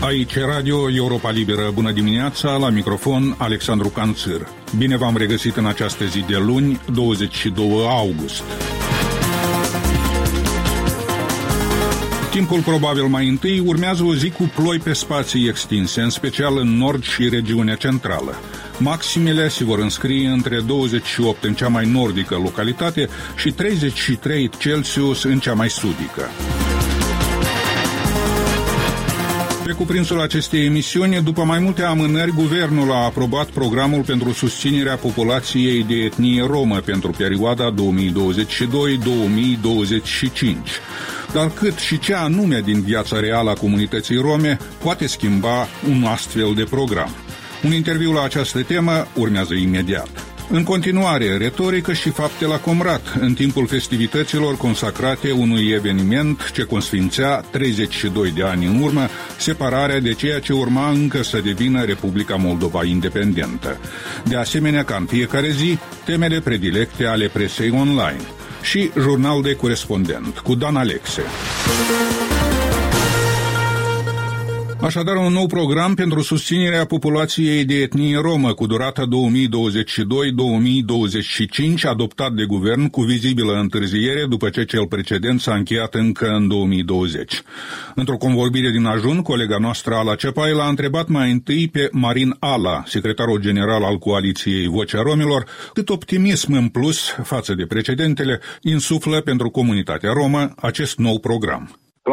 Aici Radio Europa Liberă. Bună dimineața, la microfon Alexandru Canțir. Bine v-am regăsit în această zi de luni, 22 august. Timpul probabil mai întâi urmează o zi cu ploi pe spații extinse, în special în nord și regiunea centrală. Maximele se vor înscrie între 28 în cea mai nordică localitate și 33 Celsius în cea mai sudică. Pe cuprinsul acestei emisiuni, după mai multe amânări, guvernul a aprobat programul pentru susținerea populației de etnie romă pentru perioada 2022-2025. Dar cât și ce anume din viața reală a comunității rome poate schimba un astfel de program? Un interviu la această temă urmează imediat. În continuare, retorică și fapte la Comrat, în timpul festivităților consacrate unui eveniment ce consfințea 32 de ani în urmă separarea de ceea ce urma încă să devină Republica Moldova independentă. De asemenea, ca în fiecare zi, temele predilecte ale presei online și jurnal de corespondent cu Dan Alexe. Așadar, un nou program pentru susținerea populației de etnie romă cu durata 2022-2025, adoptat de guvern cu vizibilă întârziere după ce cel precedent s-a încheiat încă în 2020. Într-o convorbire din ajun, colega noastră Ala Cepai l-a întrebat mai întâi pe Marin Ala, secretarul general al coaliției Vocea Romilor, cât optimism în plus față de precedentele insuflă pentru comunitatea romă acest nou program.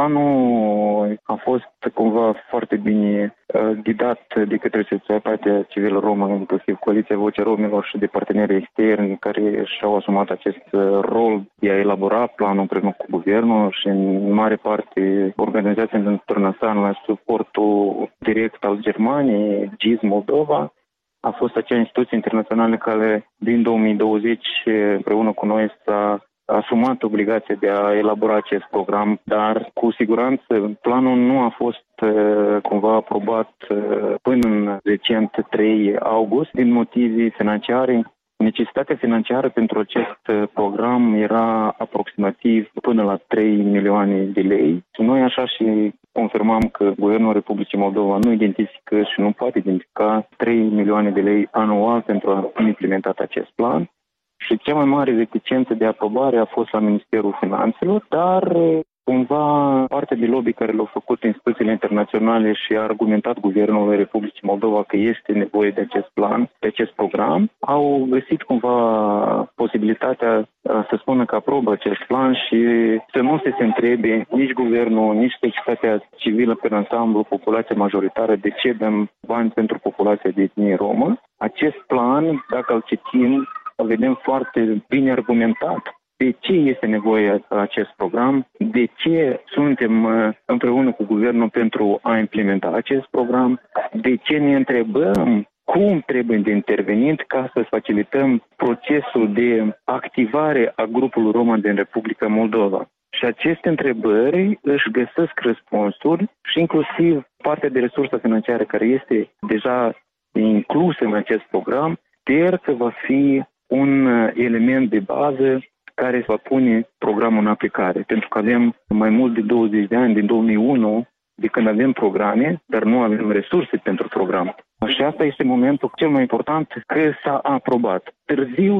Planul a fost cumva foarte bine ghidat de către societatea civilă romă, inclusiv Coaliția Vocea Romilor și de partenerii externi care și-au asumat acest rol de a elabora planul împreună cu guvernul și în mare parte organizația internațională la suportul direct al Germaniei, GIZ Moldova, a fost acea instituție internațională care din 2020 împreună cu noi s-a asumat obligația de a elabora acest program, dar cu siguranță planul nu a fost cumva aprobat până în recent 3 august din motive financiare. Necesitatea financiară pentru acest program era aproximativ până la 3 milioane de lei. Noi așa și confirmam că Guvernul Republicii Moldova nu identifică și nu poate identifica 3 milioane de lei anual pentru a implementa acest plan. Și cea mai mare reticență de aprobare a fost la Ministerul Finanțelor, dar cumva partea de lobby care l-au făcut instituțiile internaționale și a argumentat Guvernul Republicii Moldova că este nevoie de acest plan, de acest program, au găsit cumva posibilitatea să spună că aprobă acest plan și să nu se întrebe nici Guvernul, nici societatea civilă pe ansamblu, populația majoritară, de ce dăm bani pentru populația de etnie romă. Acest plan, dacă îl citim, vedem foarte bine argumentat de ce este nevoie acest program, de ce suntem împreună cu guvernul pentru a implementa acest program, de ce ne întrebăm cum trebuie de intervenit ca să facilităm procesul de activare a grupului român din Republica Moldova. Și aceste întrebări își găsesc răspunsuri și inclusiv partea de resursă financiară care este deja inclusă în acest program, sper că va fi un element de bază care va pune programul în aplicare. Pentru că avem mai mult de 20 de ani, din 2001, de când avem programe, dar nu avem resurse pentru program. Și asta este momentul cel mai important, că s-a aprobat. Târziu